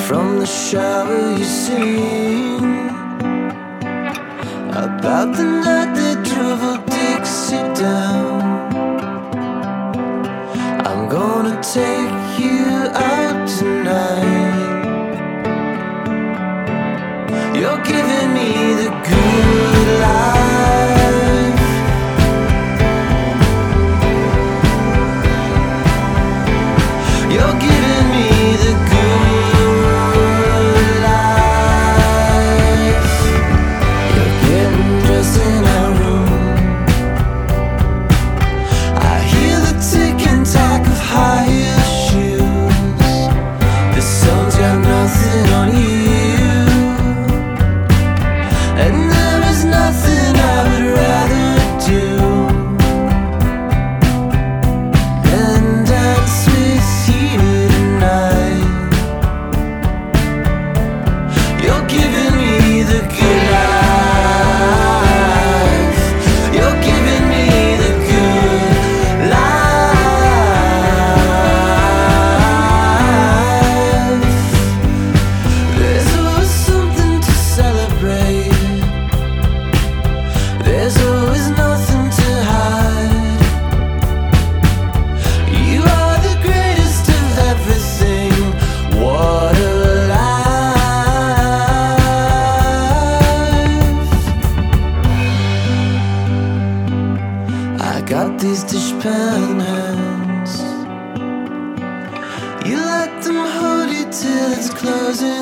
From the shower you sing about the night that drove old Dixie down. I'm gonna take you out tonight. You're giving me the good life. You're giving me the good life. You're getting dressed in our room. I hear the ticking tack of high heel shoes. The sun's got nothing on you, and there is nothing I would rather do than dance with you tonight. You're giving me the good life. You're giving me the good life. There's always something to celebrate. There's always nothing to hide. You are the greatest of everything. What a life. I got these dishpan hands. You let them hold you till it's closing